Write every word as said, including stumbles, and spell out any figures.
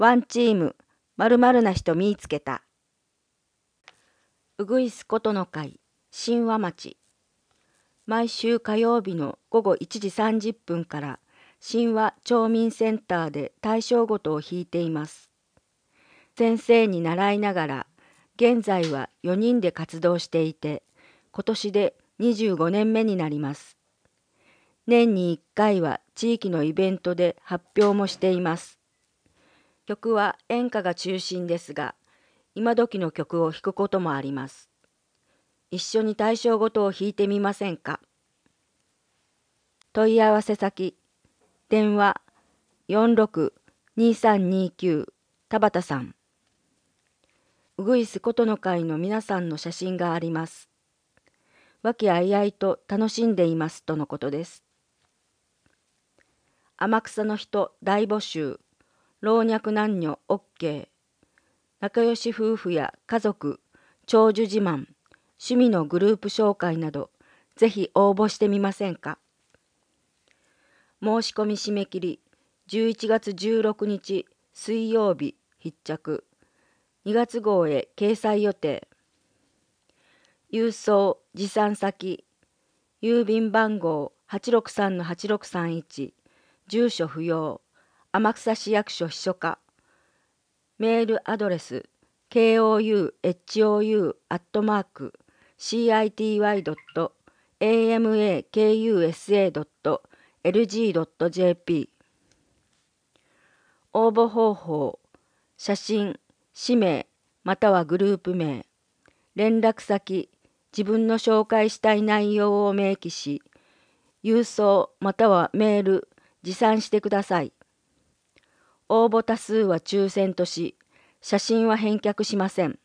ワンチーム、〇〇な人見つけた。うぐいすことの会、神話町。毎週火曜日の午後いちじさんじゅっぷんから神話町民センターで大正琴を弾いています。先生に習いながら、現在はよにんで活動していて、今年でにじゅうごねんめになります。年にいっかいは地域のイベントで発表もしています。曲は演歌が中心ですが、今時の曲を弾くこともあります。一緒に大正琴を弾いてみませんか。問い合わせ先、電話 よんろくにさんにきゅう 田畑さん。うぐいすことの会の皆さんの写真があります。和気あいあいと楽しんでいますとのことです。天草の人大募集、老若男女 オーケー、仲良し夫婦や家族、長寿自慢、趣味のグループ紹介など、ぜひ応募してみませんか。申し込み締め切り、じゅういちがつじゅうろくにち水曜日必着、にがつ号へ掲載予定。郵送持参先、郵便番号 はちろくさんのはちろくさんいち、住所不要、天草市役所秘書課。メールアドレス ケーオーユーエイチオーユー アットマーク シーアイティーワイ ドット エーエムエーケーユーエスエー ドット エルジー ドット ジェーピー。応募方法、写真、氏名またはグループ名、連絡先、自分の紹介したい内容を明記し、郵送またはメール、持参してください。応募多数は抽選とし、写真は返却しません。